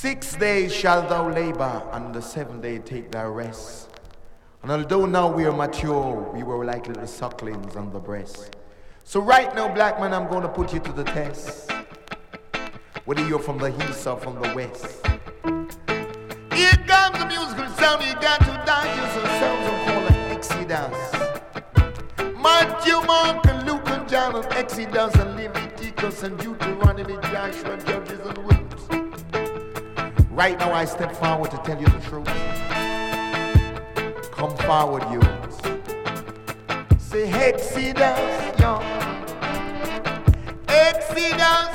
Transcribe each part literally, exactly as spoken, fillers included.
Six days shalt thou labor, and the seventh day take thy rest. And although now we are mature, we were like little sucklings on the breast. So right now, black man, I'm going to put you to the test. Whether you're from the east or from the west. Here comes the musical sound, you got to digest the sounds of called Exodus. Matthew, Mark, and Luke, and John, and Exodus, and Leviticus, and Deuteronomy, Joshua, Judges, and Rules. Right now I step forward to tell you the truth. Come forward, you. Say Exodus, yo. Exodus.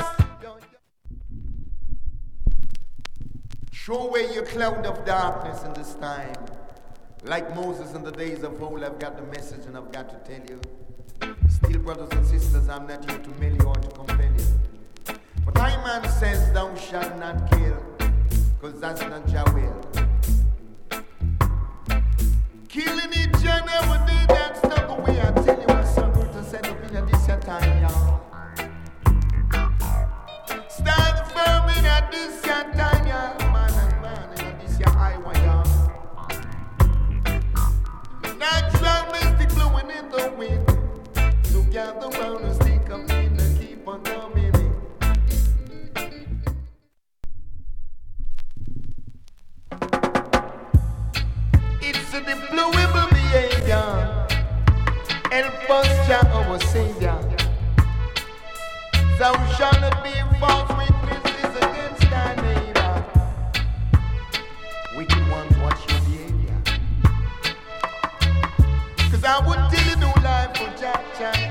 Throw away your cloud of darkness in this time. Like Moses in the days of old, I've got the message and I've got to tell you. Still, brothers and sisters, I'm not here to mail you or to compel you. But I man says, thou shalt not kill. Cause that's not your will. Killing each and every day, that's not the way. I tell you what's so good to set up in this your time, y'all. Stand firm in a this your time, y'all. Man and man in a this your highway, y'all. Natural mystic blowing in the wind. So gather round and stick up in and keep on coming in. It's a deployable behavior. Help us, Jah, our Savior. Thou shalt not be false witnesses against thy neighbor. Wicked ones, watch your behavior. Cause I would tell you no lie for Jah, Jah.